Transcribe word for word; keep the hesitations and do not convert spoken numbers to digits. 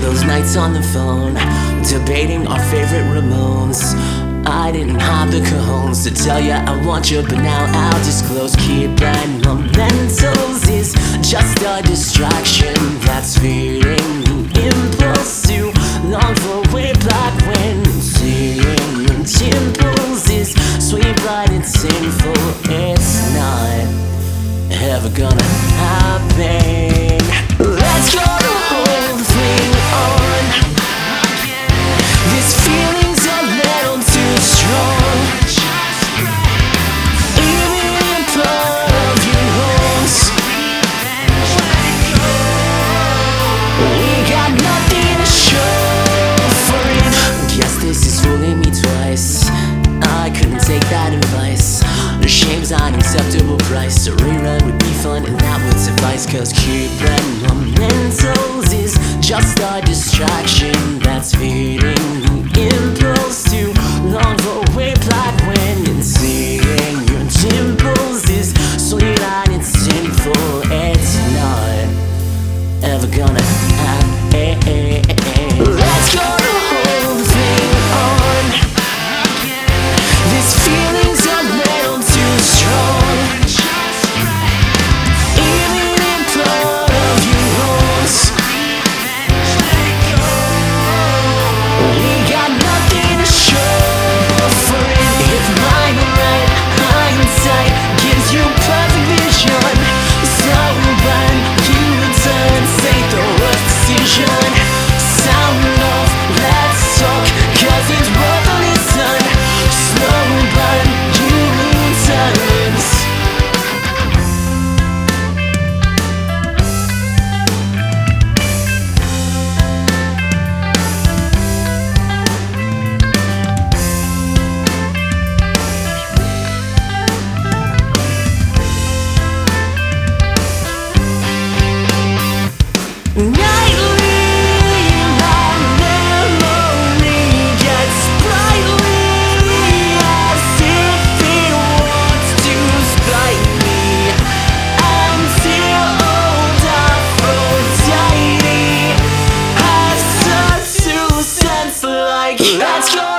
those nights on the phone, debating our favorite Ramones. I didn't have the cojones to tell ya I want you, but now I'll disclose. Keeping mementos is just a distraction that's feeding the impulse to long for way back when. Seeing your dimples is sweet, but it's sinful. It's not ever gonna happen. Let's go the whole thing on. This feeling's a little too strong. Even in part of your homes, we got nothing to show for it. Guess this is fooling me twice. I couldn't take that advice. The shame's an acceptable price. A rerun would be fun and that would suffice. Cause keeping mementos is just a distraction that's feeding the impulse to long for way back when. And seeing your dimples is sweet and it's sinful. It's not ever gonna happen. Let's go the whole thing on. This feeling's a little too strong. Even in part of your homes, we got nothing to show for it. If my right hindsight gives you perfect vision, so when you return, say the worst decision. Sound off, let's talk, cause it's worth a listen. Slow burn, you returns. Nightly, my memory gets brightly as if it wants to spite me. Until old Aphrodite has such two cents like let's go.